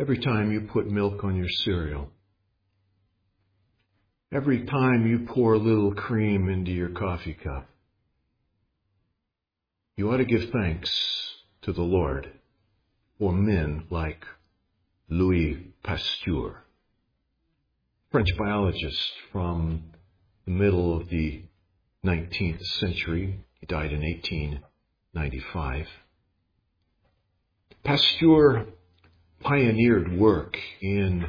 Every time you put milk on your cereal, every time you pour a little cream into your coffee cup, you ought to give thanks to the Lord for men like Louis Pasteur, French biologist from the middle of the 19th century. He died in 1895. Pasteur pioneered work in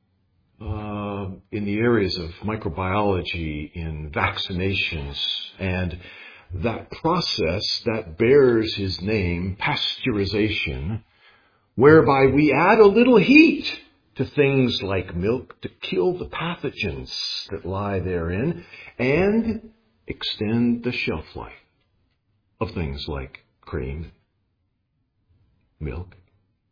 the areas of microbiology, in vaccinations, and that process that bears his name, pasteurization, whereby we add a little heat to things like milk to kill the pathogens that lie therein and extend the shelf life of things like cream, milk.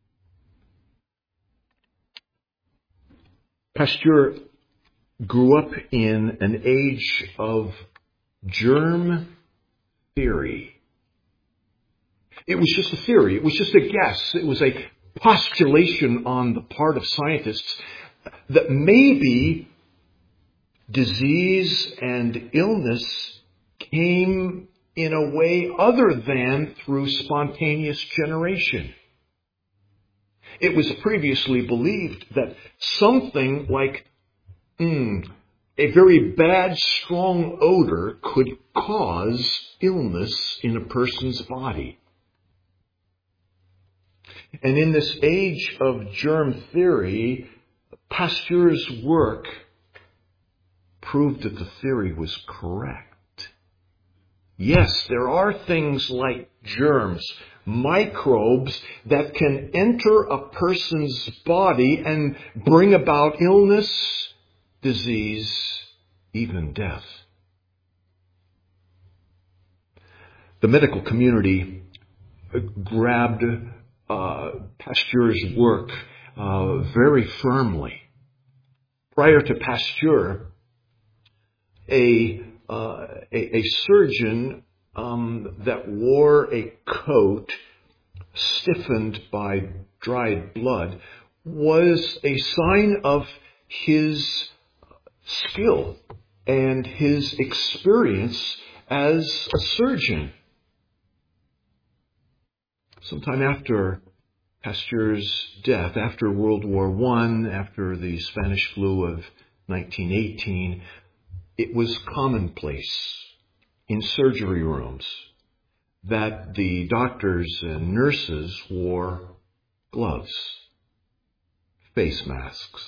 Pasteur grew up in an age of germ theory. It was just a theory. It was just a guess. It was a postulation on the part of scientists that maybe disease and illness came in a way other than through spontaneous generation. It was previously believed that something like a very bad, strong odor could cause illness in a person's body. And in this age of germ theory, Pasteur's work proved that the theory was correct. Yes, there are things like germs, microbes that can enter a person's body and bring about illness, disease, even death. The medical community grabbed Pasteur's work very firmly. Prior to Pasteur, a surgeon that wore a coat stiffened by dried blood was a sign of his skill and his experience as a surgeon. Sometime after Pasteur's death, after World War I, after the Spanish flu of 1918, it was commonplace in surgery rooms that the doctors and nurses wore gloves, face masks,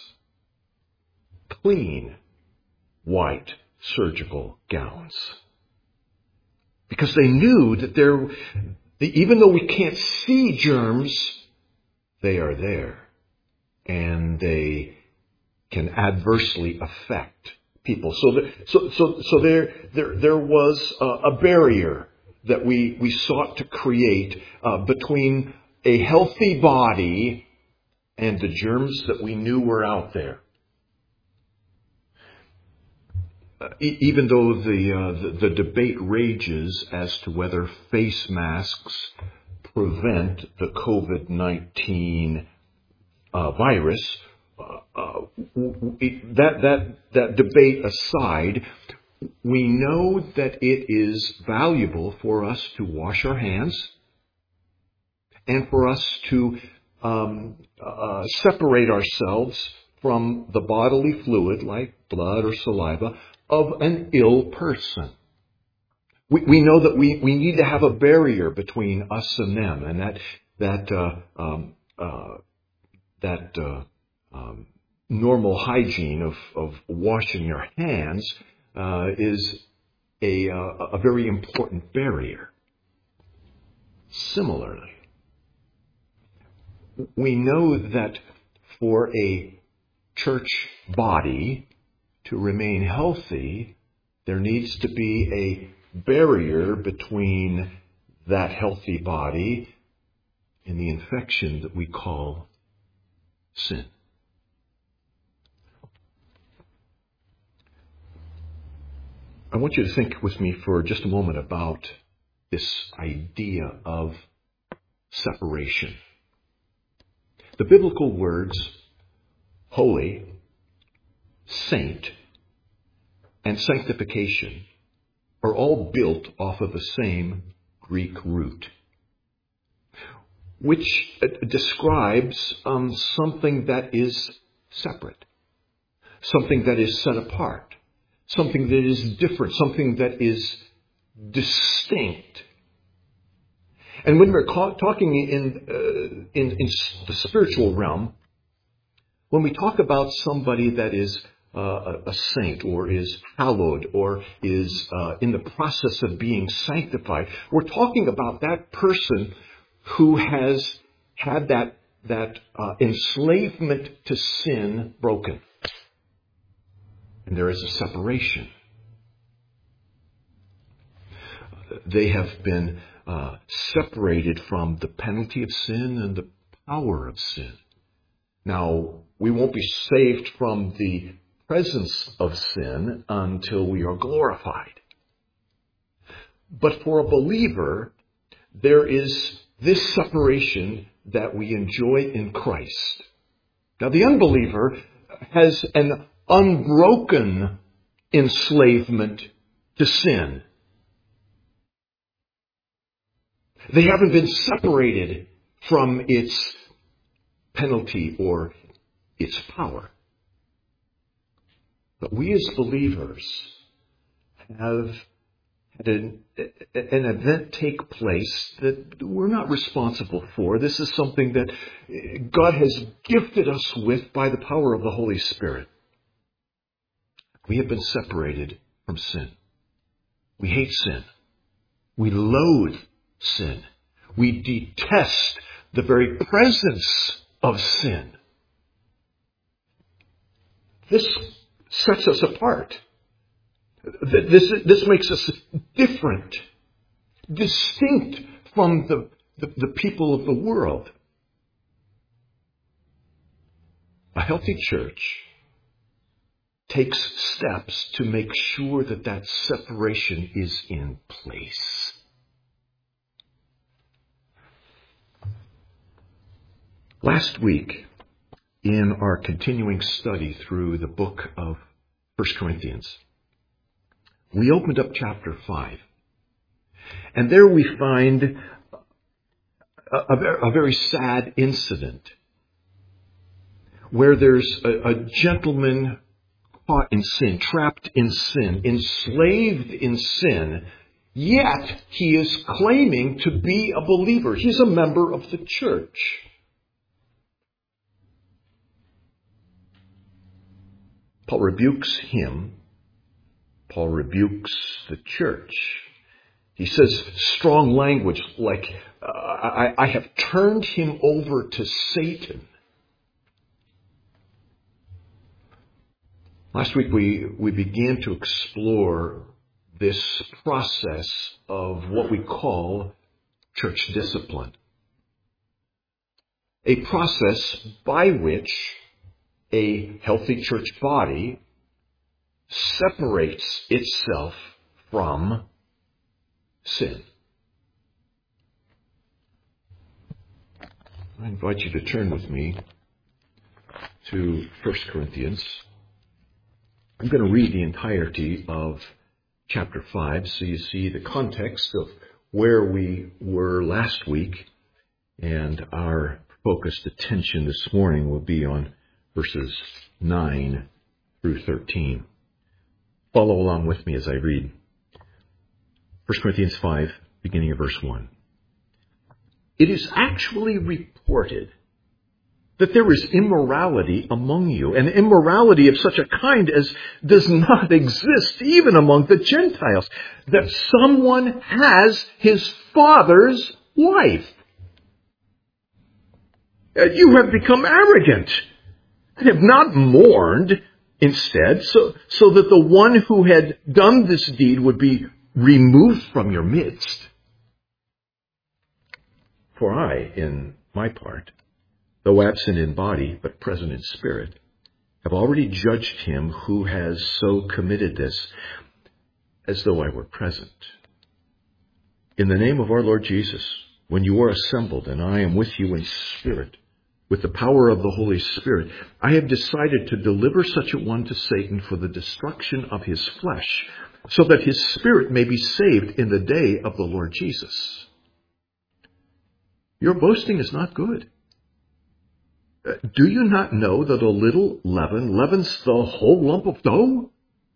clean white surgical gowns. Because they knew that even though we can't see germs, they are there. And they can adversely affect people. So there was a barrier that we sought to create between a healthy body and the germs that we knew were out there. Even though the debate rages as to whether face masks prevent the COVID-19 virus, that debate aside, we know that it is valuable for us to wash our hands and for us to separate ourselves from the bodily fluid, like blood or saliva, of an ill person. We know that we need to have a barrier between us and them, and that normal hygiene of washing your hands is a very important barrier. Similarly, we know that for a church body to remain healthy, there needs to be a barrier between that healthy body and the infection that we call sin. I want you to think with me for just a moment about this idea of separation. The biblical words holy, saint, and sanctification are all built off of the same Greek root, which describes something that is separate, something that is set apart, something that is different, something that is distinct. And when we're talking in the spiritual realm, when we talk about somebody that is a saint or is hallowed or is in the process of being sanctified, we're talking about that person who has had that enslavement to sin broken. And there is a separation. They have been separated from the penalty of sin and the power of sin. Now, we won't be saved from the presence of sin until we are glorified. But for a believer, there is this separation that we enjoy in Christ. Now, the unbeliever has an unbroken enslavement to sin. They haven't been separated from its penalty or its power. But we as believers have had an event take place that we're not responsible for. This is something that God has gifted us with by the power of the Holy Spirit. We have been separated from sin. We hate sin. We loathe sin. We detest the very presence of sin. This sets us apart. This makes us different, distinct from the people of the world. A healthy church takes steps to make sure that separation is in place. Last week, in our continuing study through the book of 1 Corinthians, we opened up chapter 5. And there we find a very sad incident where there's a gentleman caught in sin, trapped in sin, enslaved in sin, yet he is claiming to be a believer. He's a member of the church. Paul rebukes him. Paul rebukes the church. He says strong language like, I have turned him over to Satan. Last week we began to explore this process of what we call church discipline. A process by which a healthy church body separates itself from sin. I invite you to turn with me to 1 Corinthians. I'm going to read the entirety of chapter 5 so you see the context of where we were last week, and our focused attention this morning will be on verses 9 through 13. Follow along with me as I read. 1 Corinthians 5, beginning of verse 1. It is actually reported that there is immorality among you, and immorality of such a kind as does not exist even among the Gentiles, that someone has his father's wife. You have become arrogant and have not mourned instead, so that the one who had done this deed would be removed from your midst. For I, in my part, though absent in body, but present in spirit, have already judged him who has so committed this, as though I were present. In the name of our Lord Jesus, when you are assembled, and I am with you in spirit, with the power of the Holy Spirit, I have decided to deliver such a one to Satan for the destruction of his flesh, so that his spirit may be saved in the day of the Lord Jesus. Your boasting is not good. Do you not know that a little leaven leavens the whole lump of dough?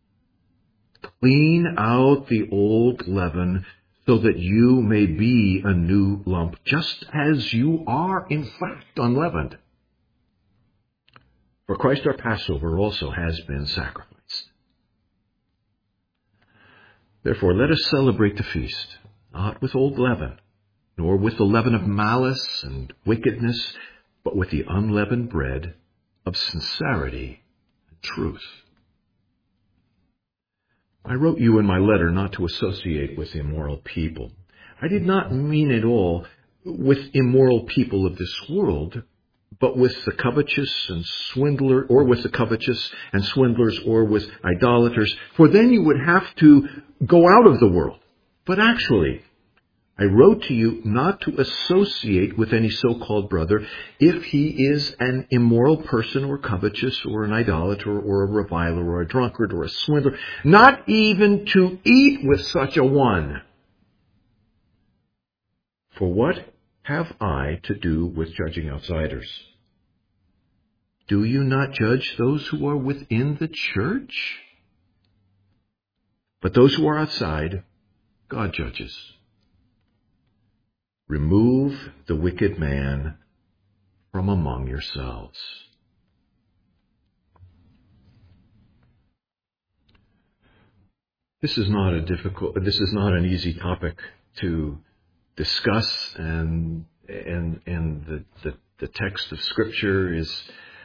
Clean out the old leaven, so that you may be a new lump, just as you are in fact unleavened. For Christ our Passover also has been sacrificed. Therefore let us celebrate the feast, not with old leaven, nor with the leaven of malice and wickedness, but with the unleavened bread of sincerity and truth. I wrote you in my letter not to associate with immoral people. I did not mean at all with immoral people of this world, but with the covetous and swindler, or with the covetous and swindlers, or with idolaters, for then you would have to go out of the world. But actually, I wrote to you not to associate with any so-called brother if he is an immoral person or covetous or an idolater or a reviler or a drunkard or a swindler, not even to eat with such a one. For what have I to do with judging outsiders? Do you not judge those who are within the church? But those who are outside, God judges. Remove the wicked man from among yourselves. This is not an easy topic to discuss, and the text of Scripture is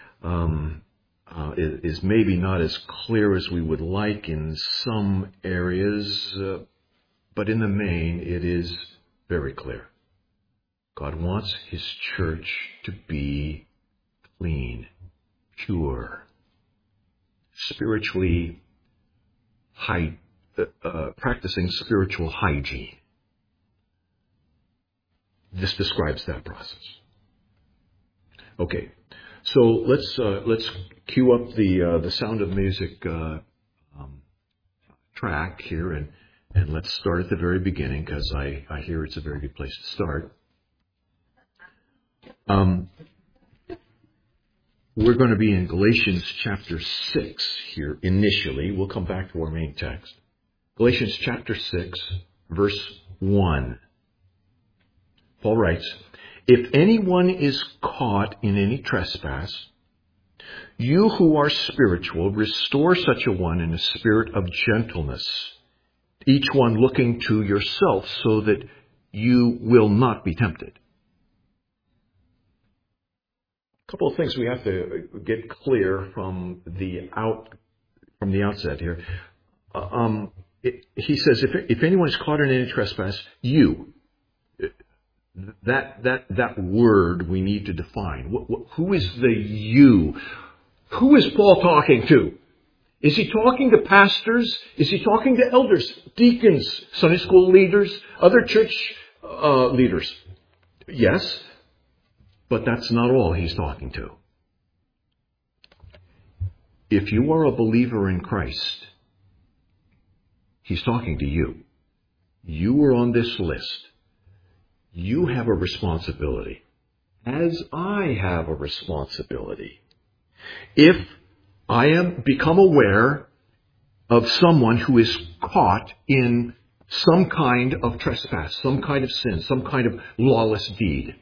maybe not as clear as we would like in some areas, but in the main it is very clear. God wants his church to be clean, pure, spiritually practicing spiritual hygiene. This describes that process. Okay, so let's cue up the Sound of Music track here, and let's start at the very beginning, because I hear it's a very good place to start. We're going to be in Galatians chapter 6 here initially. We'll come back to our main text. Galatians chapter 6, verse 1. Paul writes, "If anyone is caught in any trespass, you who are spiritual, restore such a one in a spirit of gentleness, each one looking to yourself so that you will not be tempted." A couple of things we have to get clear from the outset here. He says, if anyone is caught in any trespass, you. That word we need to define. Who is the you? Who is Paul talking to? Is he talking to pastors? Is he talking to elders, deacons, Sunday school leaders, other church leaders? Yes. But that's not all he's talking to. If you are a believer in Christ, he's talking to you. You are on this list. You have a responsibility, as I have a responsibility. If I become aware of someone who is caught in some kind of trespass, some kind of sin, some kind of lawless deed,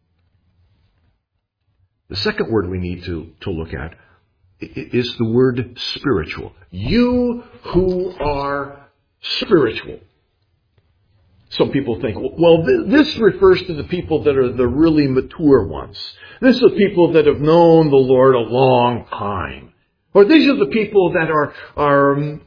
the second word we need to look at is the word spiritual. You who are spiritual. Some people think, well, this refers to the people that are the really mature ones. This is the people that have known the Lord a long time. Or these are the people that are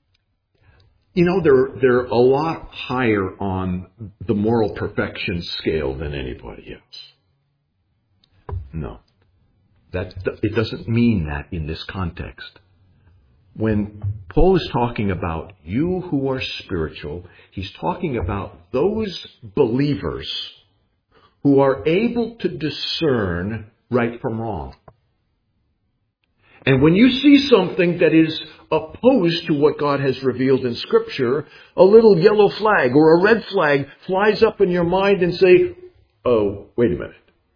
they're a lot higher on the moral perfection scale than anybody else. No. It doesn't mean that in this context. When Paul is talking about you who are spiritual, he's talking about those believers who are able to discern right from wrong. And when you see something that is opposed to what God has revealed in Scripture, a little yellow flag or a red flag flies up in your mind and say, oh, wait a minute.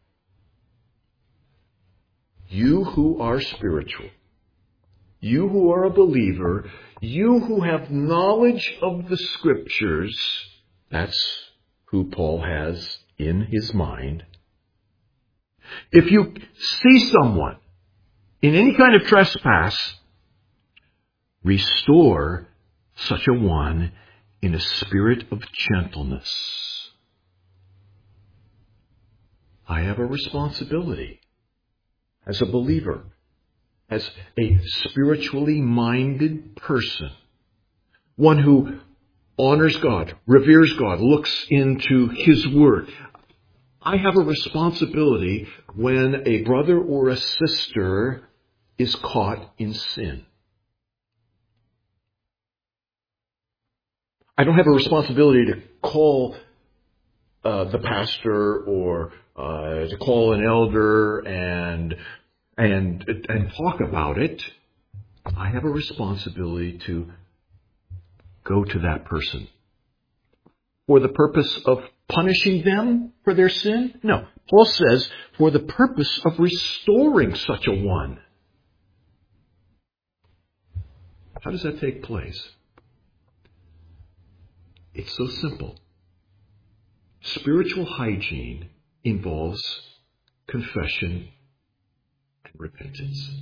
You who are spiritual, you who are a believer, you who have knowledge of the Scriptures, that's who Paul has in his mind. If you see someone in any kind of trespass, restore such a one in a spirit of gentleness. I have a responsibility as a believer, as a spiritually minded person, one who honors God, reveres God, looks into His Word. I have a responsibility when a brother or a sister is caught in sin. I don't have a responsibility to call the pastor or to call an elder and talk about it. I have a responsibility to go to that person for the purpose of punishing them for their sin? No. Paul says for the purpose of restoring such a one. How does that take place? It's so simple. Spiritual hygiene involves confession and repentance.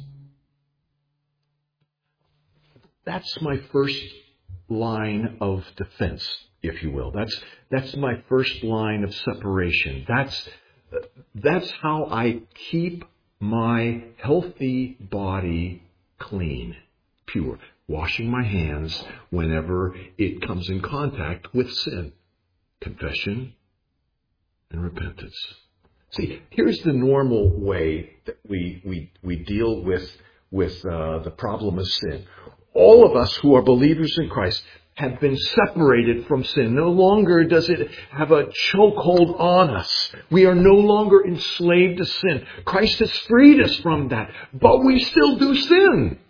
That's my first line of defense, if you will. That's my first line of separation. That's how I keep my healthy body clean, pure. Washing my hands whenever it comes in contact with sin. Confession and repentance. See, here's the normal way that we deal with the problem of sin. All of us who are believers in Christ have been separated from sin. No longer does it have a chokehold on us. We are no longer enslaved to sin. Christ has freed us from that, but we still do sin.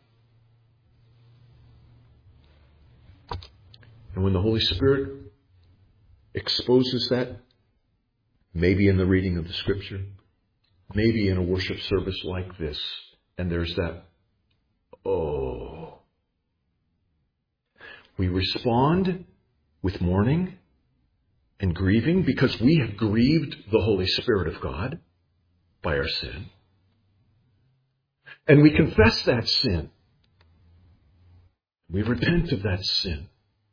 And when the Holy Spirit exposes that, maybe in the reading of the Scripture, maybe in a worship service like this, and there's that, we respond with mourning and grieving because we have grieved the Holy Spirit of God by our sin. And we confess that sin. We repent of that sin.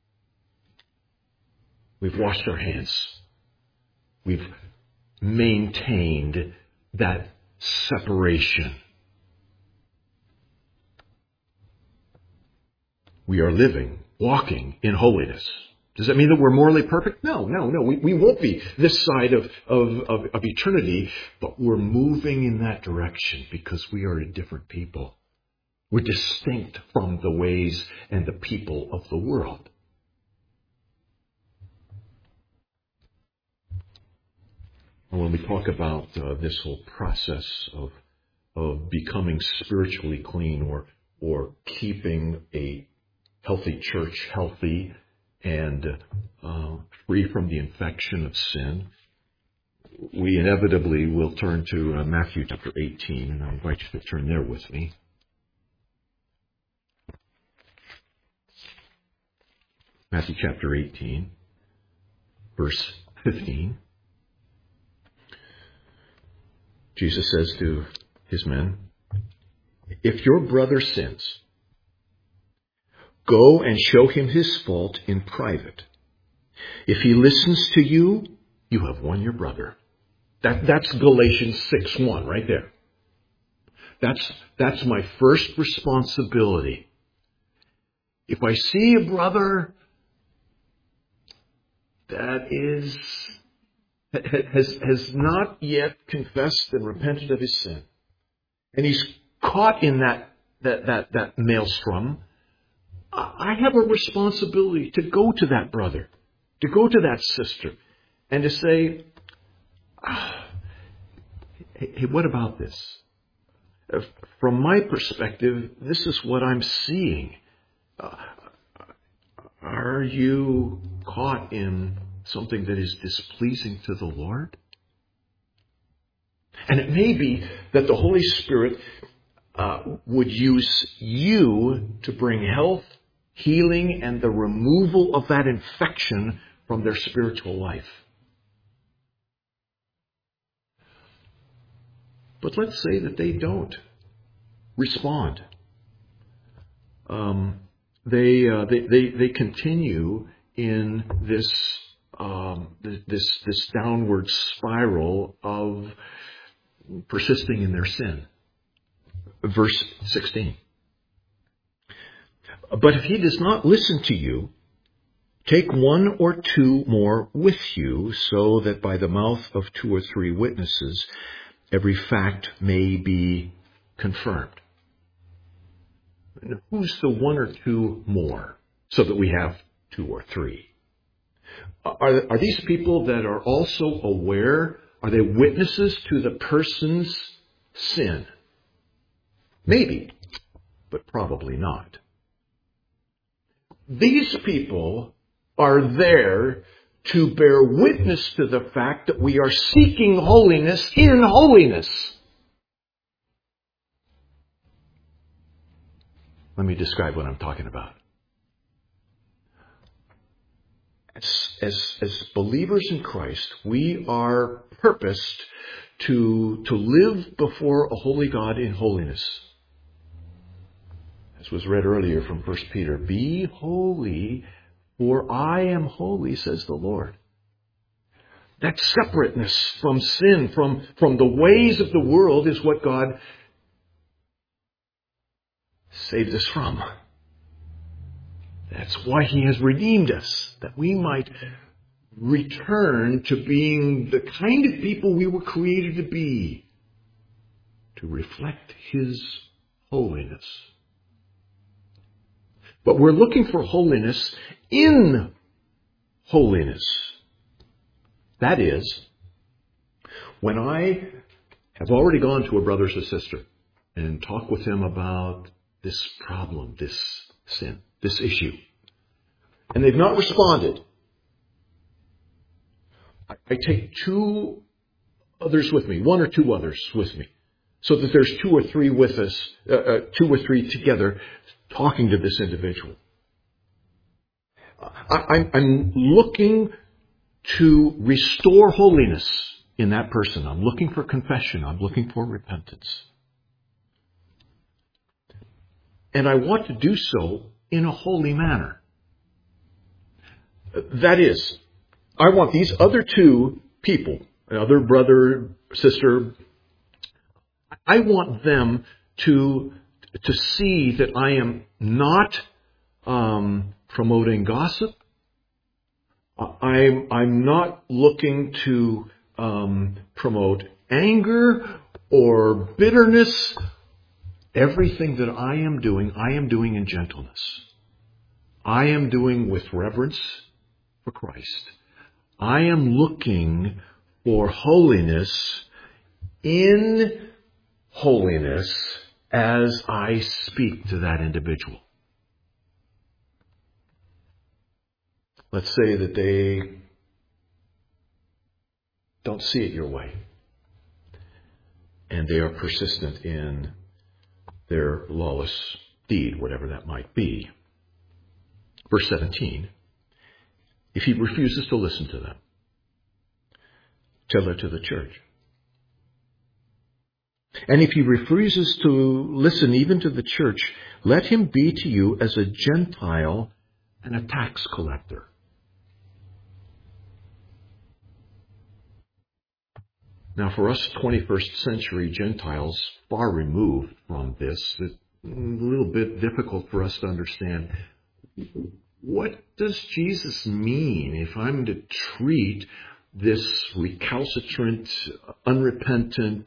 We've washed our hands. We've maintained that separation. We are living, walking in holiness. Does that mean that we're morally perfect? No. We won't be this side of eternity, but we're moving in that direction because we are a different people. We're distinct from the ways and the people of the world. When we talk about this whole process of becoming spiritually clean or keeping a healthy church healthy and free from the infection of sin, we inevitably will turn to Matthew chapter 18, and I invite you to turn there with me. Matthew chapter 18, verse 15. Jesus says to his men, if your brother sins, go and show him his fault in private. If he listens to you, you have won your brother. That's Galatians 6:1 right there. That's my first responsibility. If I see a brother that has not yet confessed and repented of his sin, and he's caught in that maelstrom, I have a responsibility to go to that brother, to go to that sister, and to say, hey, what about this? From my perspective, this is what I'm seeing. Are you caught in something that is displeasing to the Lord? And it may be that the Holy Spirit would use you to bring health, healing, and the removal of that infection from their spiritual life. But let's say that they don't respond. They continue in this downward spiral of persisting in their sin. Verse 16. But if he does not listen to you, take one or two more with you, so that by the mouth of two or three witnesses every fact may be confirmed. And who's the one or two more, so that we have two or three? Are these people that are also aware? Are they witnesses to the person's sin? Maybe, but probably not. These people are there to bear witness to the fact that we are seeking holiness in holiness. Let me describe what I'm talking about. As believers in Christ, we are purposed to live before a holy God in holiness. As was read earlier from 1 Peter, be holy, for I am holy, says the Lord. That separateness from sin, from the ways of the world, is what God saved us from. That's why He has redeemed us, that we might return to being the kind of people we were created to be, to reflect His holiness. But we're looking for holiness in holiness. That is, when I have already gone to a brother or sister and talked with them about this problem, this sin, this issue, and they've not responded, I take two others with me, one or two others with me, so that there's two or three with us, two or three together talking to this individual. I'm looking to restore holiness in that person. I'm looking for confession. I'm looking for repentance. And I want to do so in a holy manner. That is, I want these other two people, other brother, sister, I want them to see that I am not promoting gossip. I'm not looking to promote anger or bitterness. Everything that I am doing in gentleness. I am doing with reverence for Christ. I am looking for holiness in holiness as I speak to that individual. Let's say that they don't see it your way, and they are persistent in their lawless deed, whatever that might be. Verse 17, if he refuses to listen to them, tell it to the church. And if he refuses to listen even to the church, let him be to you as a Gentile and a tax collector. Now, for us 21st century Gentiles, far removed from this, it's a little bit difficult for us to understand. What does Jesus mean if I'm to treat this recalcitrant, unrepentant,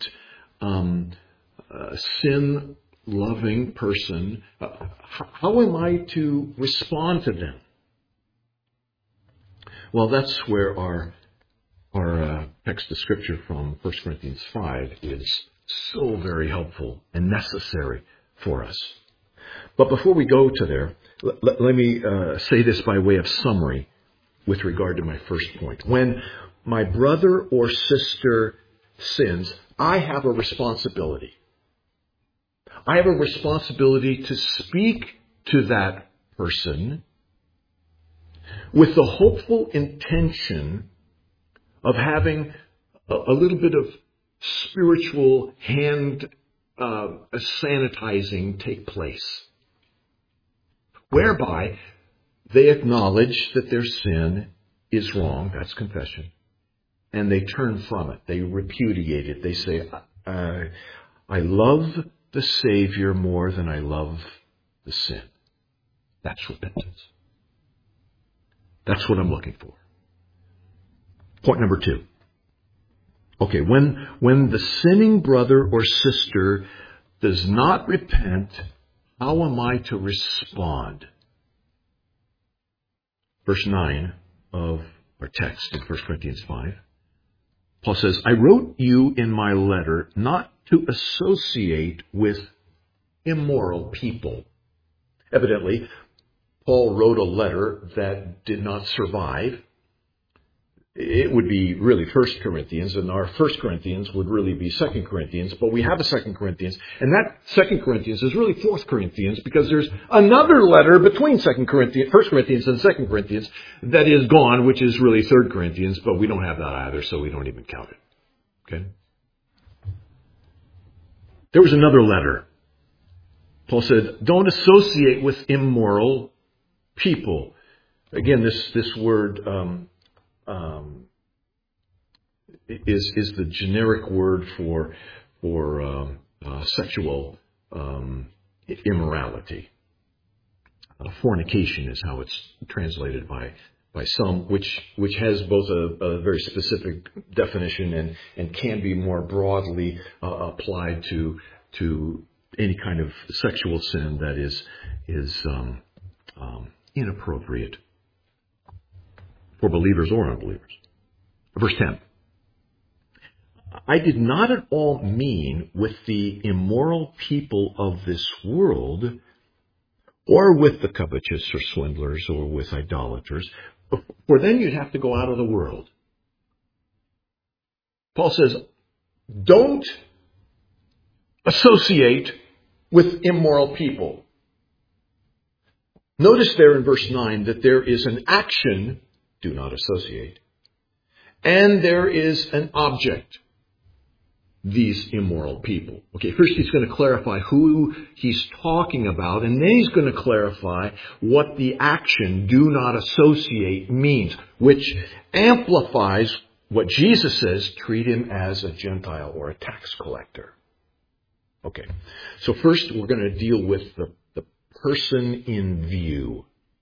sin-loving person? How am I to respond to them? Well, that's where our text of Scripture from 1 Corinthians 5 is so very helpful and necessary for us. But before we go to there, let me say this by way of summary with regard to my first point. When my brother or sister sins, I have a responsibility. I have a responsibility to speak to that person with the hopeful intention of having a little bit of spiritual hand sanitizing take place, whereby they acknowledge that their sin is wrong. That's confession. And they turn from it. They repudiate it. They say, I love the Savior more than I love the sin. That's repentance. That's what I'm looking for. Point number 2. Okay, when the sinning brother or sister does not repent, how am I to respond? Verse 9 of our text in 1 Corinthians 5. Paul says, I wrote you in my letter not to associate with immoral people. Evidently, Paul wrote a letter that did not survive. It would be really 1 Corinthians, and our 1 Corinthians would really be 2 Corinthians, but we have a 2 Corinthians, and that 2 Corinthians is really 4 Corinthians, because there's another letter between 1 Corinthians and 2 Corinthians that is gone, which is really 3 Corinthians, but we don't have that either, so we don't even count it. Okay? There was another letter. Paul said, don't associate with immoral people. Again, this word is the generic word for sexual immorality. Fornication is how it's translated by some, which has both a very specific definition and can be more broadly applied to any kind of sexual sin that is inappropriate for believers or unbelievers. Verse 10. I did not at all mean with the immoral people of this world, or with the covetous or swindlers, or with idolaters, for then you'd have to go out of the world. Paul says, don't associate with immoral people. Notice there in verse 9 that there is an action, do not associate, and there is an object, these immoral people. Okay, first he's going to clarify who he's talking about, and then he's going to clarify what the action, do not associate, means, which amplifies what Jesus says, treat him as a Gentile or a tax collector. Okay, so first we're going to deal with the person in view.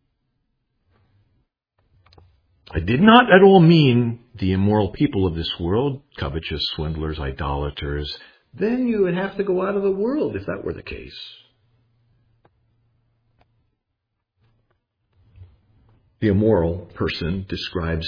I did not at all mean the immoral people of this world, covetous, swindlers, idolaters. Then you would have to go out of the world if that were the case. The immoral person describes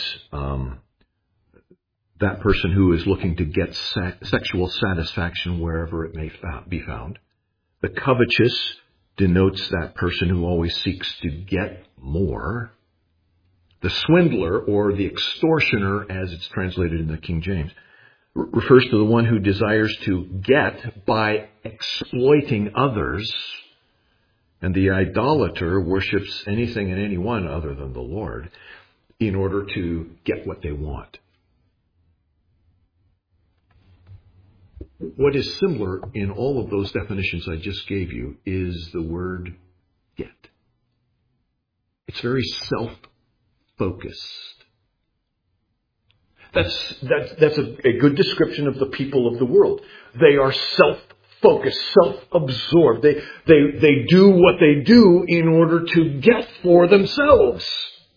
that person who is looking to get sexual satisfaction wherever it may be found. The covetous denotes that person who always seeks to get more. The swindler, or the extortioner, as it's translated in the King James, refers to the one who desires to get by exploiting others. And the idolater worships anything and anyone other than the Lord in order to get what they want. What is similar in all of those definitions I just gave you is the word get. It's very self-focused. That's a good description of the people of the world. They are self-focused, self-absorbed. They do what they do in order to get for themselves.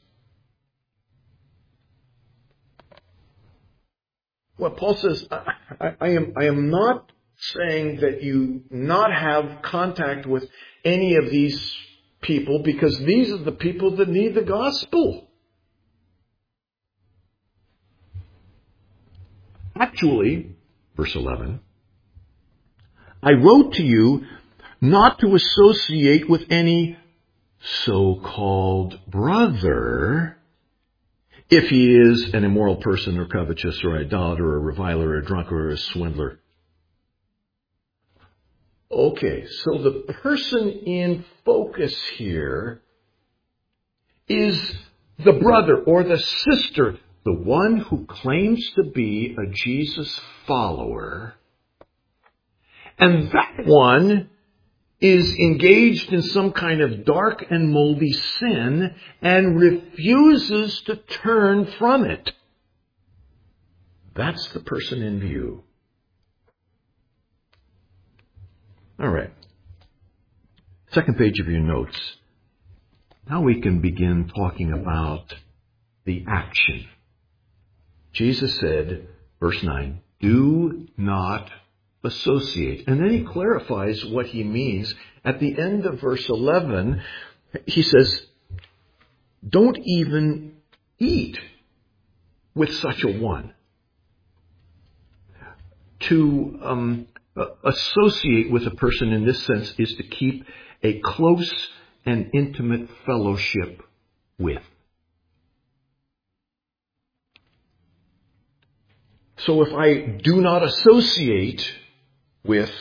Well, Paul says, I am not saying that you not have contact with any of these people, because these are the people that need the gospel. Actually, verse 11, I wrote to you not to associate with any so-called brother if he is an immoral person or covetous or idolater or a reviler or a drunkard or a swindler. Okay, so the person in focus here is the brother or the sister, the one who claims to be a Jesus follower. And that one is engaged in some kind of dark and moldy sin and refuses to turn from it. That's the person in view. All right. Second page of your notes. Now we can begin talking about the action. Jesus said, verse 9, do not associate. And then he clarifies what he means. At the end of verse 11, he says, don't even eat with such a one. To associate with a person in this sense is to keep a close and intimate fellowship with. So if I do not associate with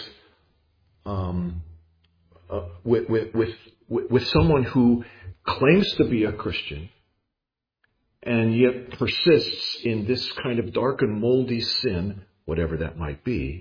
someone who claims to be a Christian and yet persists in this kind of dark and moldy sin, whatever that might be,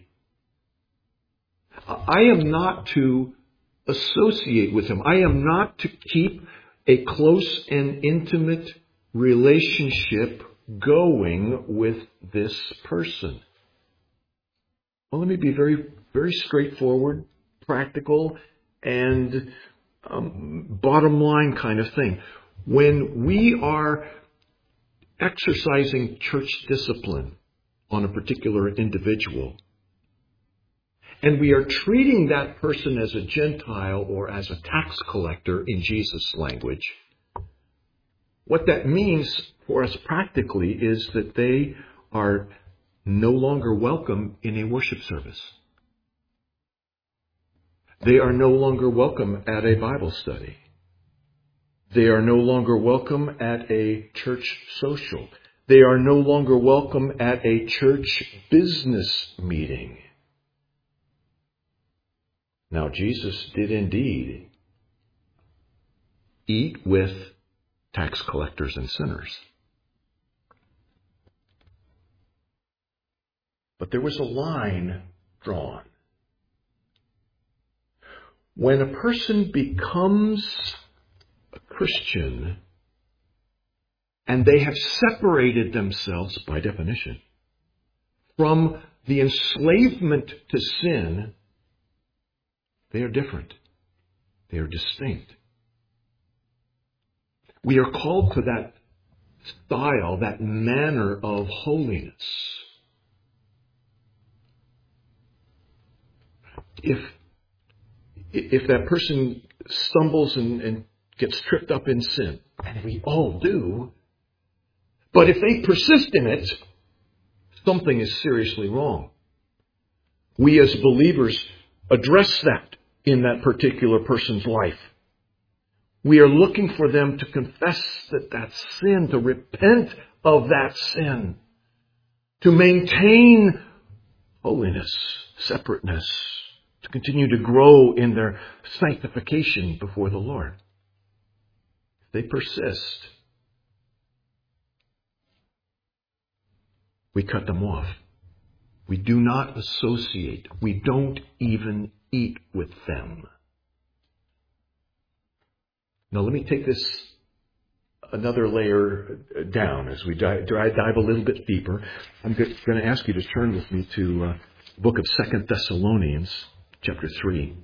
I am not to associate with him. I am not to keep a close and intimate relationship going with this person. Well, let me be very, very straightforward, practical, and bottom line kind of thing. When we are exercising church discipline on a particular individual, and we are treating that person as a Gentile or as a tax collector in Jesus' language, what that means for us practically is that they are no longer welcome in a worship service. They are no longer welcome at a Bible study. They are no longer welcome at a church social. They are no longer welcome at a church business meeting. Now, Jesus did indeed eat with tax collectors and sinners. But there was a line drawn. When a person becomes a Christian and they have separated themselves, by definition, from the enslavement to sin, they are different. They are distinct. We are called to that style, that manner of holiness. If that person stumbles and gets tripped up in sin, and we all do, but if they persist in it, something is seriously wrong. We as believers address that in that particular person's life. We are looking for them to confess that sin, to repent of that sin, to maintain holiness, separateness, to continue to grow in their sanctification before the Lord. If they persist, we cut them off. We do not associate. We don't even eat with them. Now let me take this another layer down as we dive a little bit deeper. I'm going to ask you to turn with me to the book of 2 Thessalonians, chapter 3.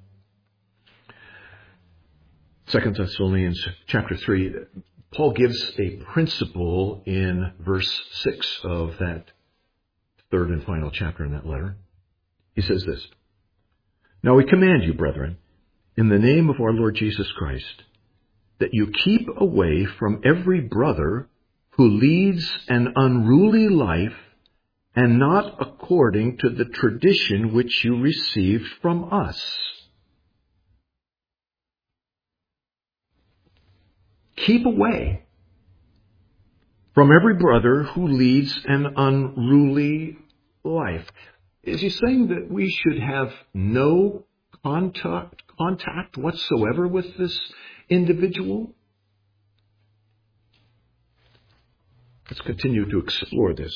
2 Thessalonians, chapter 3. Paul gives a principle in verse 6 of that third and final chapter in that letter. He says this: Now we command you, brethren, in the name of our Lord Jesus Christ, that you keep away from every brother who leads an unruly life and not according to the tradition which you received from us. Keep away from every brother who leads an unruly life. Is he saying that we should have no contact whatsoever with this individual? Let's continue to explore this.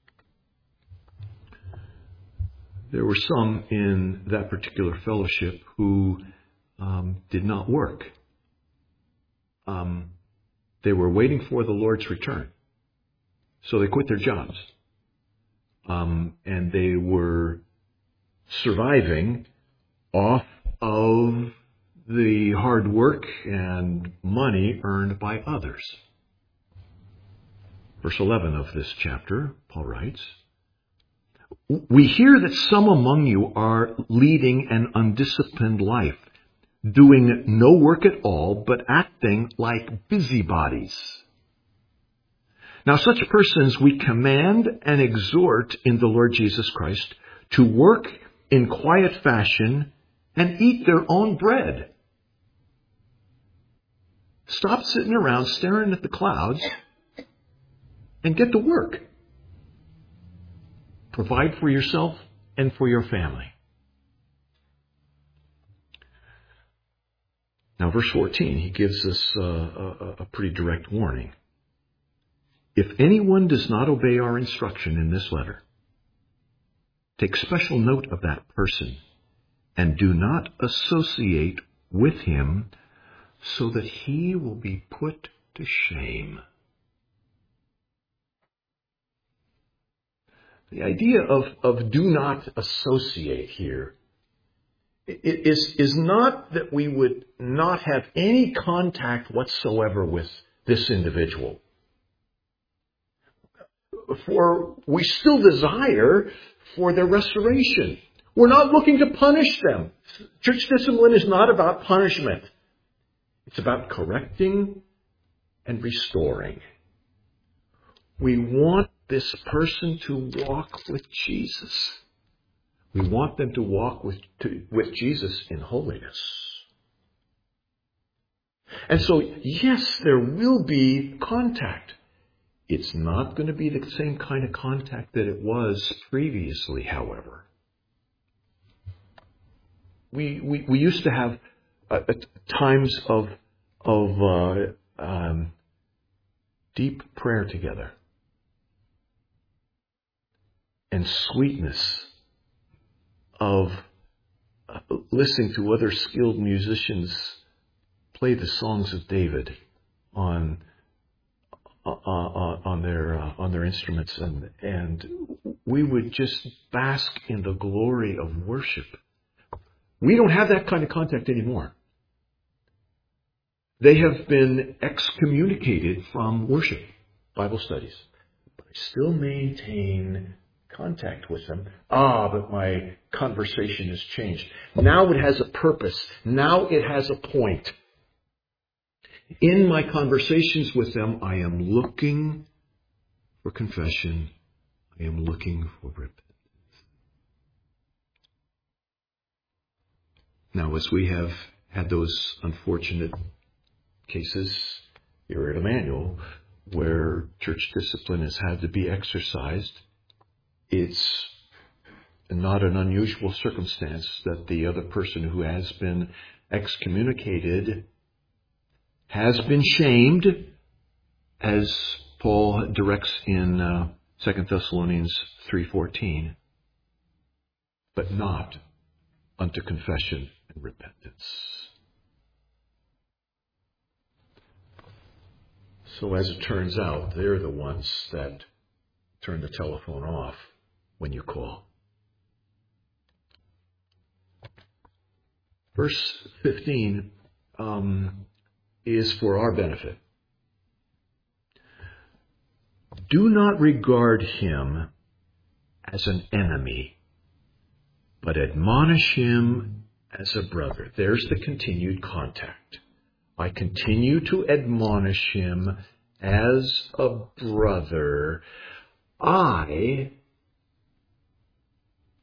There were some in that particular fellowship who did not work. They were waiting for the Lord's return. So they quit their jobs. And they were surviving off of the hard work and money earned by others. Verse 11 of this chapter, Paul writes, "We hear that some among you are leading an undisciplined life, doing no work at all, but acting like busybodies. Now such persons we command and exhort in the Lord Jesus Christ to work in quiet fashion and eat their own bread." Stop sitting around staring at the clouds and get to work. Provide for yourself and for your family. Now, verse 14, he gives us a pretty direct warning. "If anyone does not obey our instruction in this letter, take special note of that person and do not associate with him so that he will be put to shame." The idea of do not associate here is not that we would not have any contact whatsoever with this individual. For we still desire for their restoration. We're not looking to punish them. Church discipline is not about punishment. It's about correcting and restoring. We want this person to walk with Jesus. We want them to walk with Jesus in holiness. And so, yes, there will be contact. It's not going to be the same kind of contact that it was previously, however. We used to have times of deep prayer together and sweetness of listening to other skilled musicians play the songs of David on their instruments, and we would just bask in the glory of worship. We don't have that kind of contact anymore. They have been excommunicated from worship, Bible studies. But I still maintain contact with them. But my conversation has changed. Now it has a purpose. Now it has a point. In my conversations with them, I am looking for confession. I am looking for repentance. Now, as we have had those unfortunate cases here at Emmanuel, where church discipline has had to be exercised, it's not an unusual circumstance that the other person who has been excommunicated has been shamed, as Paul directs in 2 Thessalonians 3:14, but not unto confession and repentance. So as it turns out, they're the ones that turn the telephone off when you call. Verse 15 is for our benefit. Do not regard him as an enemy, but admonish him as a brother. There's the continued contact. I continue to admonish him as a brother. I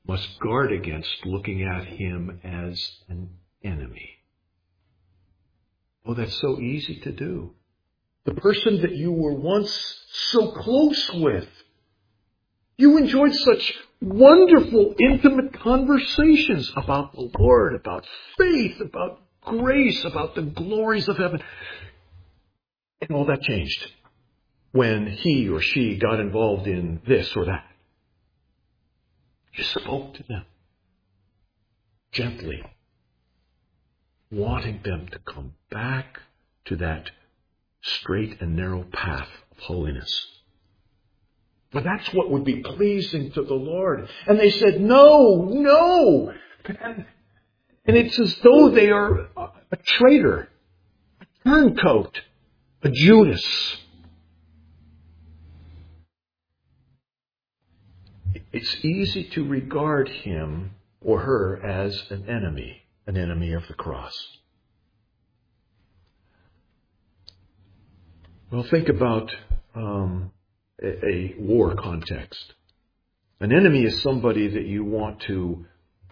must guard against looking at him as an enemy. Oh, that's so easy to do. The person that you were once so close with. You enjoyed such wonderful, intimate conversations about the Lord, about faith, about grace, about the glories of heaven. And all that changed when he or she got involved in this or that. You spoke to them gently, wanting them to come back to that straight and narrow path of holiness. But that's what would be pleasing to the Lord. And they said, no. And it's as though they are a traitor, a turncoat, a Judas. It's easy to regard him or her as an enemy of the cross. Well, think about a war context. An enemy is somebody that you want to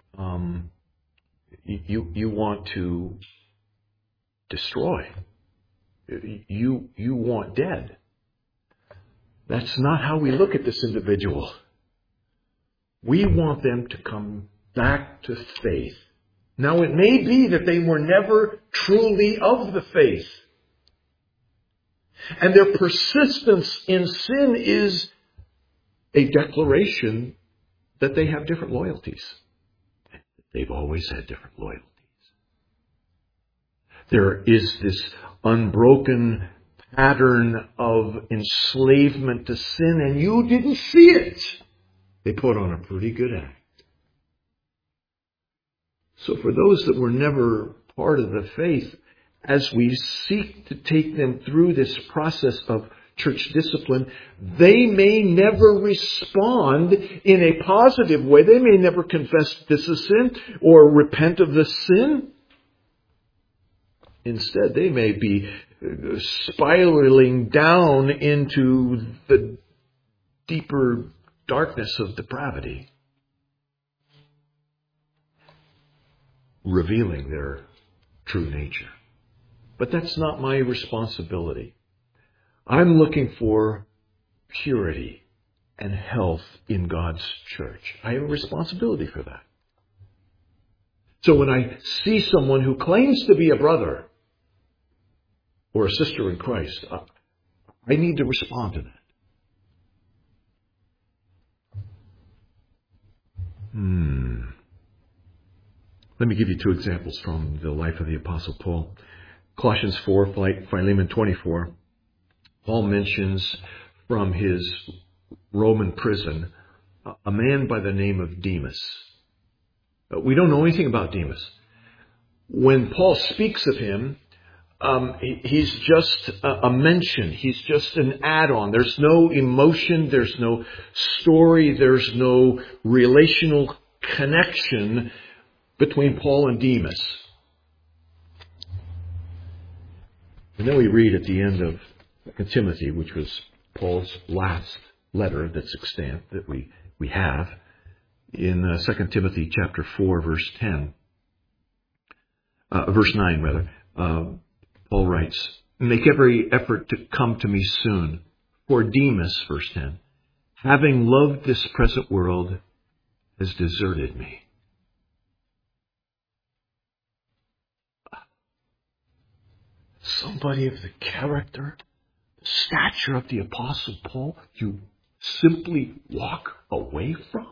you want to destroy. You want dead. That's not how we look at this individual. We want them to come back to faith. Now, it may be that they were never truly of the faith. And their persistence in sin is a declaration that they have different loyalties. They've always had different loyalties. There is this unbroken pattern of enslavement to sin, and you didn't see it. They put on a pretty good act. So for those that were never part of the faith, as we seek to take them through this process of church discipline, they may never respond in a positive way. They may never confess this is sin or repent of the sin. Instead, they may be spiraling down into the deeper darkness of depravity, revealing their true nature. But that's not my responsibility. I'm looking for purity and health in God's church. I have a responsibility for that. So when I see someone who claims to be a brother or a sister in Christ, I need to respond to that. Let me give you two examples from the life of the Apostle Paul. Colossians 4, Philemon 24. Paul mentions from his Roman prison a man by the name of Demas. We don't know anything about Demas. When Paul speaks of him, he's just a mention. He's just an add-on. There's no emotion. There's no story. There's no relational connection between Paul and Demas. And then we read at the end of 2 Timothy, which was Paul's last letter that's extant that we have, in 2 Timothy chapter 4, verse 10. Verse 9, rather. Paul writes, "Make every effort to come to me soon. For Demas," verse 10, "having loved this present world, has deserted me." Somebody of the character, the stature of the Apostle Paul, you simply walk away from?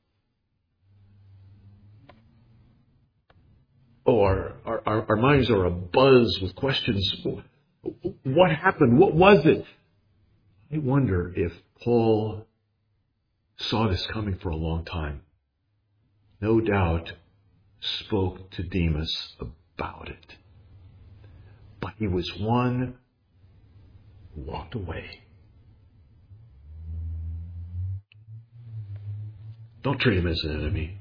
Oh, our minds are abuzz with questions. What happened? What was it? I wonder if Paul saw this coming for a long time. No doubt spoke to Demas about it. But he was one who walked away. Don't treat him as an enemy.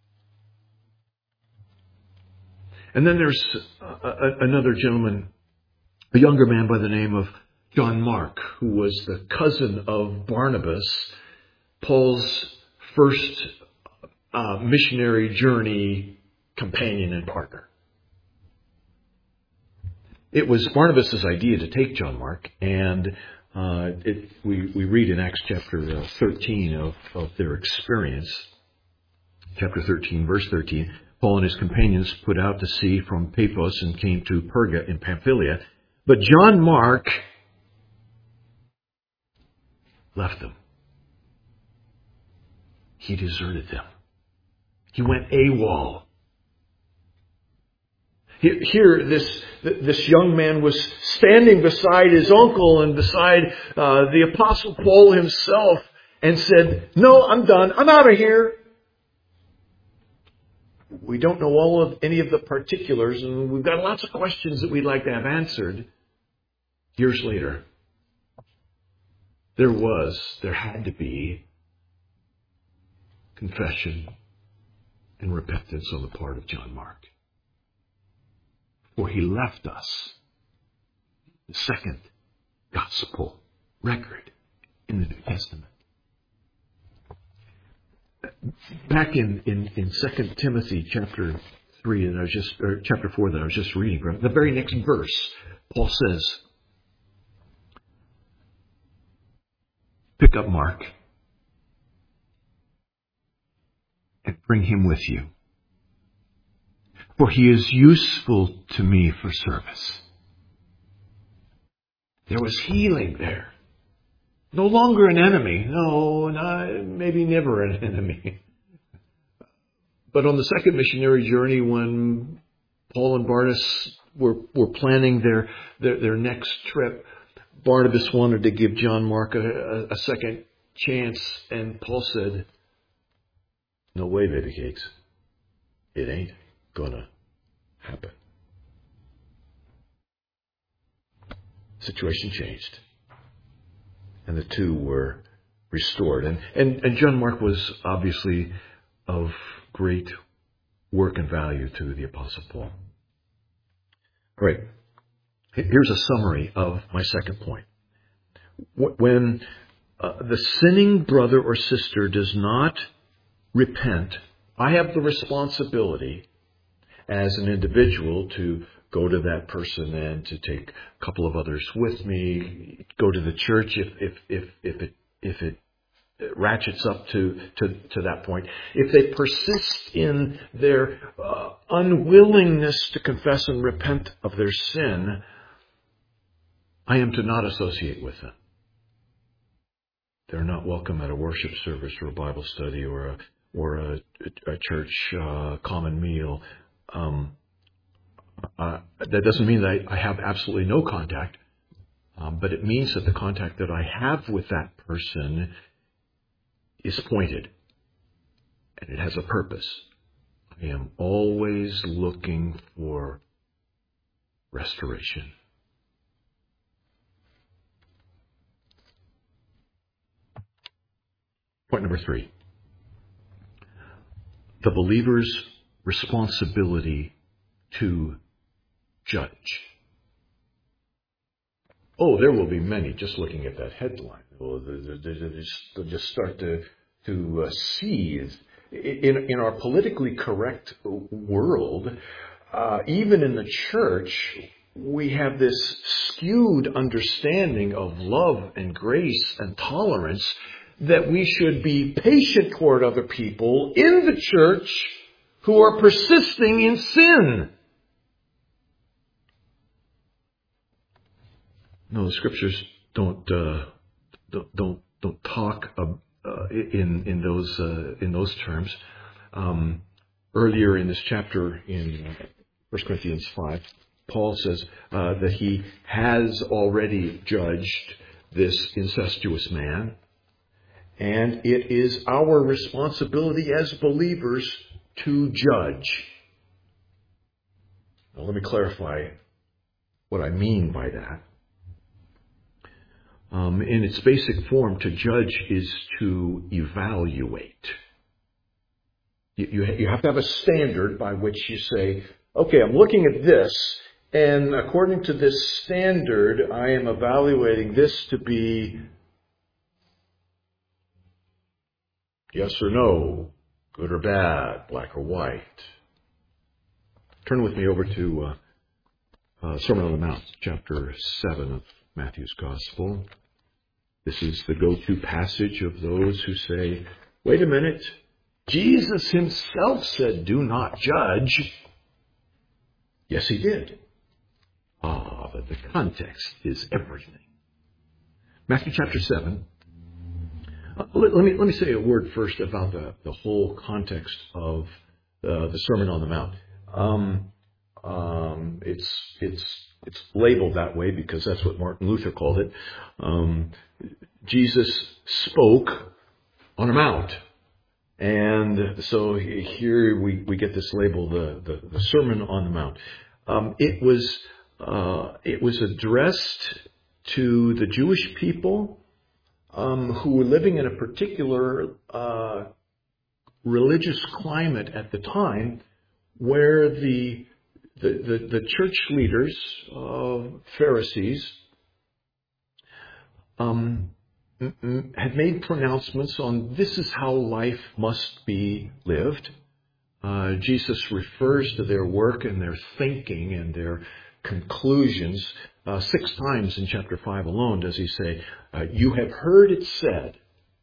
And then there's another gentleman, a younger man by the name of John Mark, who was the cousin of Barnabas, Paul's first missionary journey companion and partner. It was Barnabas' idea to take John Mark, and we read in Acts chapter 13 of their experience. Chapter 13, verse 13, Paul and his companions put out to sea from Paphos and came to Perga in Pamphylia. But John Mark left them. He deserted them. He went AWOL. Here, this young man was standing beside his uncle and beside the Apostle Paul himself and said, "No, I'm done. I'm out of here." We don't know any of the particulars, and we've got lots of questions that we'd like to have answered. Years later, there had to be confession and repentance on the part of John Mark. For he left us the second gospel record in the New Testament. Back in 2 Timothy chapter 3 chapter 4 that I was just reading from, the very next verse, Paul says, "Pick up Mark and bring him with you, for he is useful to me for service." There was healing there. No longer an enemy. No, maybe never an enemy. But on the second missionary journey, when Paul and Barnabas were planning their next trip, Barnabas wanted to give John Mark a second chance, and Paul said, "No way, baby cakes. It ain't gonna happen." Situation changed. And the two were restored. And John Mark was obviously of great work and value to the Apostle Paul. All right. Here's a summary of my second point. When the sinning brother or sister does not repent, I have the responsibility as an individual to go to that person and to take a couple of others with me, go to the church if it ratchets up to that point. If they persist in their unwillingness to confess and repent of their sin, I am to not associate with them. They're not welcome at a worship service or a Bible study or a church common meal. That doesn't mean that I have absolutely no contact, but it means that the contact that I have with that person is pointed, and it has a purpose. I am always looking for restoration. Point number 3. The believer's responsibility to judge. Oh, there will be many just looking at that headline. They'll just start to see in our politically correct world, even in the church, we have this skewed understanding of love and grace and tolerance that we should be patient toward other people in the church who are persisting in sin. No, the scriptures don't talk in those terms. Earlier in this chapter, in 1 Corinthians 5, Paul says that he has already judged this incestuous man, and it is our responsibility as believers to judge. Now, let me clarify what I mean by that. In its basic form, to judge is to evaluate. You have to have a standard by which you say, okay, I'm looking at this, and according to this standard, I am evaluating this to be yes or no, good or bad, black or white. Turn with me over to Sermon on the Mount, chapter 7 of Matthew's Gospel. This is the go-to passage of those who say, wait a minute, Jesus himself said, do not judge. Yes, he did. But the context is everything. Matthew chapter 7. Let me say a word first about the whole context of the Sermon on the Mount. It's labeled that way because that's what Martin Luther called it. Jesus spoke on a mount. And so here we get this label, the Sermon on the Mount. It was addressed to the Jewish people who were living in a particular religious climate at the time, where the church leaders, Pharisees, had made pronouncements on this is how life must be lived. Jesus refers to their work and their thinking and their conclusions 6 times in chapter 5 alone. Does he say, you have heard it said.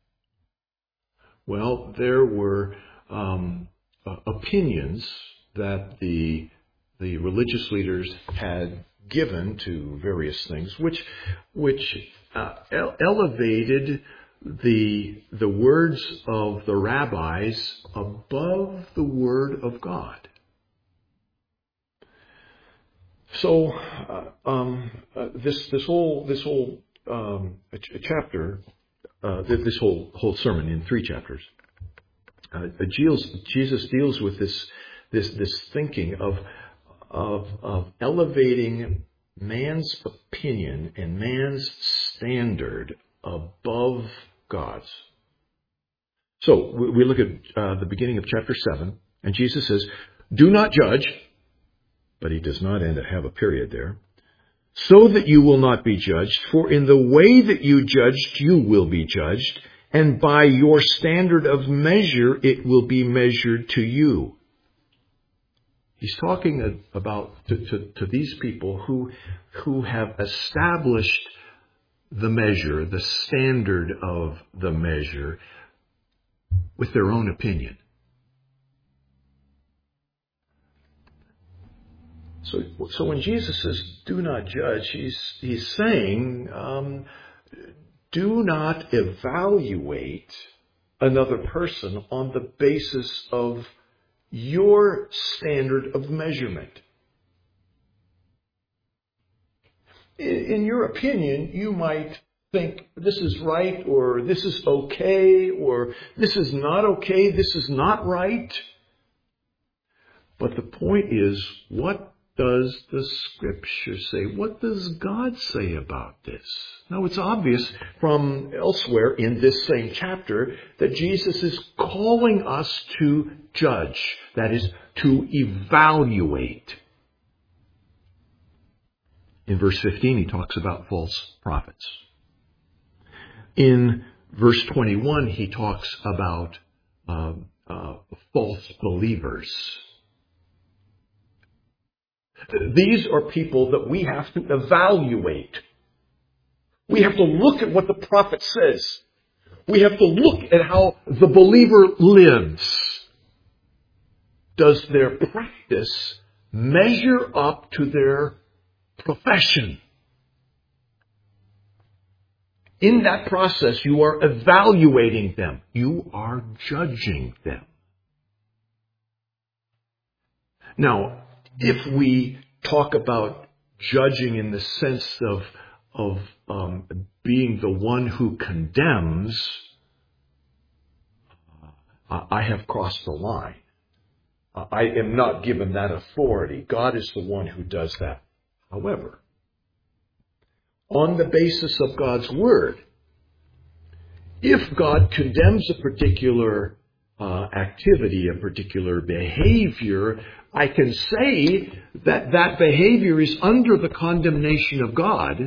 Well, there were opinions that the religious leaders had given to various things, which elevated the words of the rabbis above the word of God. So this whole chapter, this whole sermon in 3 chapters, Jesus deals with this thinking of elevating man's opinion and man's standard above God's. So we look at the beginning of chapter 7, and Jesus says, do not judge, but he does not have a period there, so that you will not be judged, for in the way that you judged, you will be judged, and by your standard of measure, it will be measured to you. He's talking about to these people who have established the measure, the standard of the measure, with their own opinion. So when Jesus says, do not judge, he's saying, do not evaluate another person on the basis of your standard of measurement. In your opinion, you might think this is right, or this is okay, or this is not okay, this is not right. But the point is, what does the Scripture say? What does God say about this? Now, it's obvious from elsewhere in this same chapter that Jesus is calling us to judge. That is, to evaluate. In verse 15, he talks about false prophets. In verse 21, he talks about false believers. These are people that we have to evaluate. We have to look at what the prophet says. We have to look at how the believer lives. Does their practice measure up to their profession? In that process, you are evaluating them. You are judging them. Now, if we talk about judging in the sense of being the one who condemns, I have crossed the line. I am not given that authority. God is the one who does that. However, on the basis of God's Word, if God condemns a particular activity, a particular behavior, I can say that that behavior is under the condemnation of God.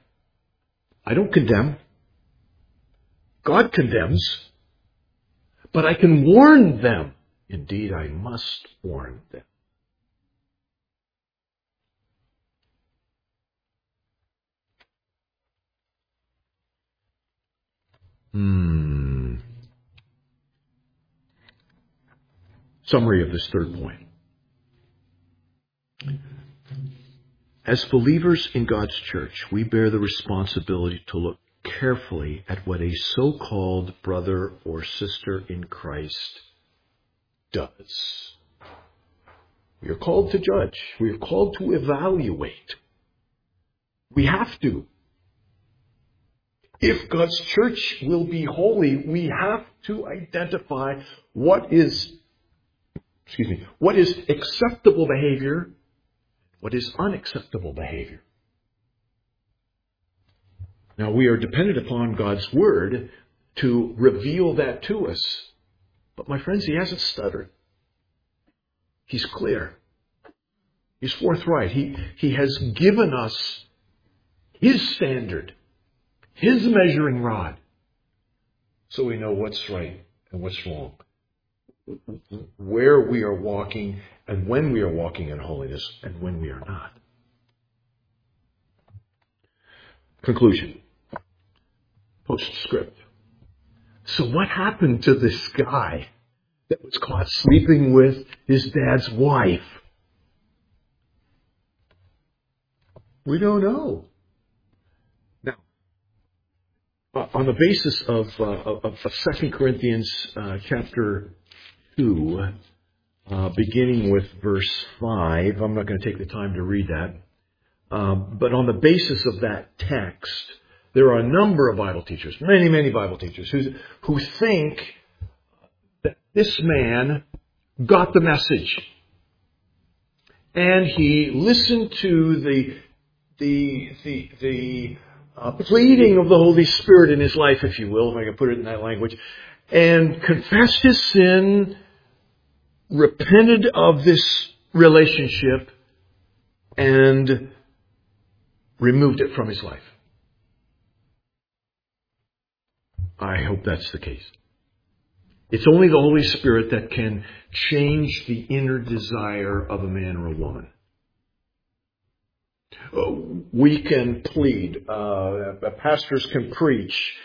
I don't condemn. God condemns. but I can warn them. Indeed, I must warn them. Summary of this third point. As believers in God's church, we bear the responsibility to look carefully at what a so-called brother or sister in Christ does. We are called to judge. We are called to evaluate. We have to. If God's church will be holy, we have to identify what is acceptable behavior, what is unacceptable behavior. Now, we are dependent upon God's Word to reveal that to us. But my friends, He hasn't stuttered. He's clear. He's forthright. He has given us His standard, His measuring rod, so we know what's right and what's wrong, where we are walking and when we are walking in holiness and when we are not. Conclusion. Postscript. So what happened to this guy that was caught sleeping with his dad's wife? We don't know. Now, on the basis of 2 Corinthians chapter 2, beginning with verse 5, I'm not going to take the time to read that, but on the basis of that text, there are a number of Bible teachers, many Bible teachers, who think that this man got the message. And he listened to the pleading of the Holy Spirit in his life, if you will, if I can put it in that language, and confessed his sin, repented of this relationship, and removed it from his life. I hope that's the case. It's only the Holy Spirit that can change the inner desire of a man or a woman. We can plead. Pastors can preach.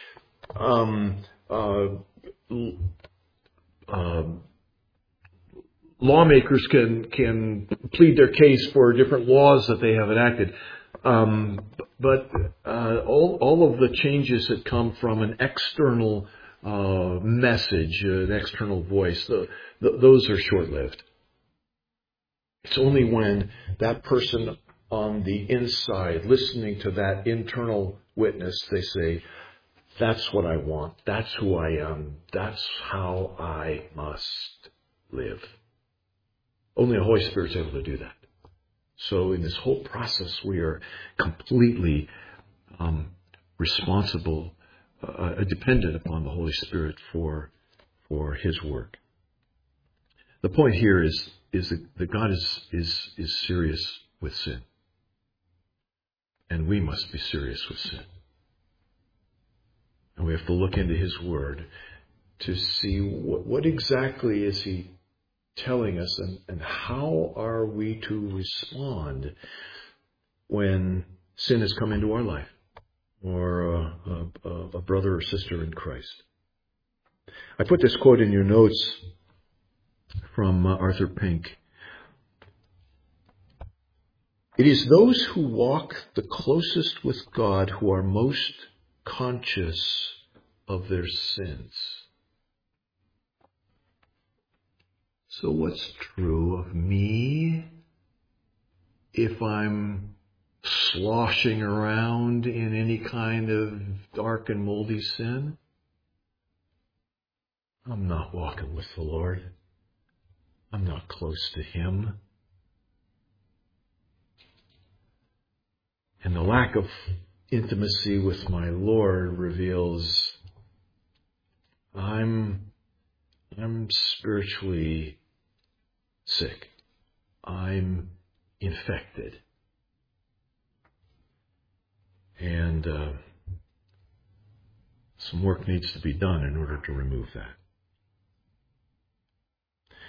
Lawmakers can plead their case for different laws that they have enacted. But all of the changes that come from an external message, an external voice, those are short-lived. It's only when that person on the inside, listening to that internal witness, they say, that's what I want, that's who I am, that's how I must live. Only the Holy Spirit's able to do that. So in this whole process, we are completely responsible, dependent upon the Holy Spirit for His work. The point here is that God is serious with sin. And we must be serious with sin. And we have to look into His Word to see what exactly is He telling us, and how are we to respond when sin has come into our life, or a brother or sister in Christ. I put this quote in your notes from Arthur Pink. It is those who walk the closest with God who are most conscious of their sins. So what's true of me if I'm sloshing around in any kind of dark and moldy sin? I'm not walking with the Lord. I'm not close to Him. And the lack of intimacy with my Lord reveals I'm spiritually sick. I'm infected. And some work needs to be done in order to remove that.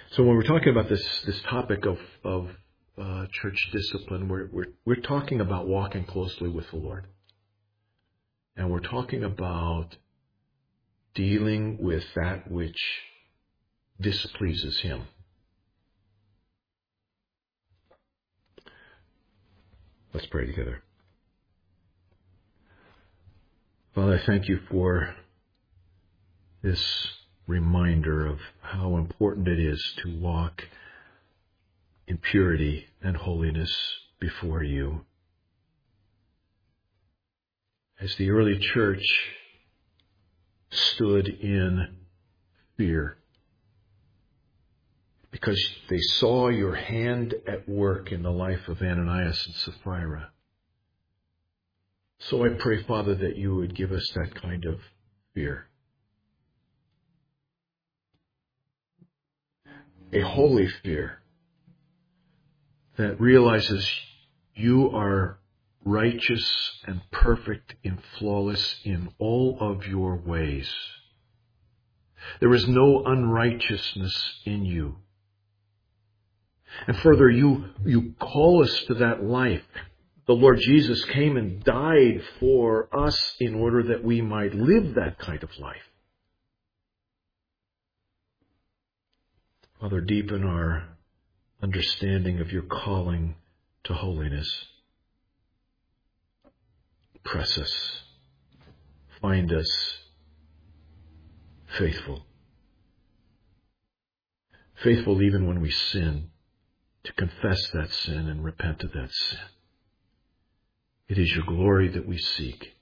So when we're talking about this topic of church discipline, we're talking about walking closely with the Lord. And we're talking about dealing with that which displeases Him. Let's pray together. Father, I thank you for this reminder of how important it is to walk in purity and holiness before you. As the early church stood in fear because they saw your hand at work in the life of Ananias and Sapphira. So I pray, Father, that you would give us that kind of fear. A holy fear that realizes you are righteous and perfect and flawless in all of your ways. There is no unrighteousness in you. And further, you call us to that life. The Lord Jesus came and died for us in order that we might live that kind of life. Father, deepen our understanding of your calling to holiness. Press us. Find us faithful. Faithful even when we sin, to confess that sin and repent of that sin. It is your glory that we seek.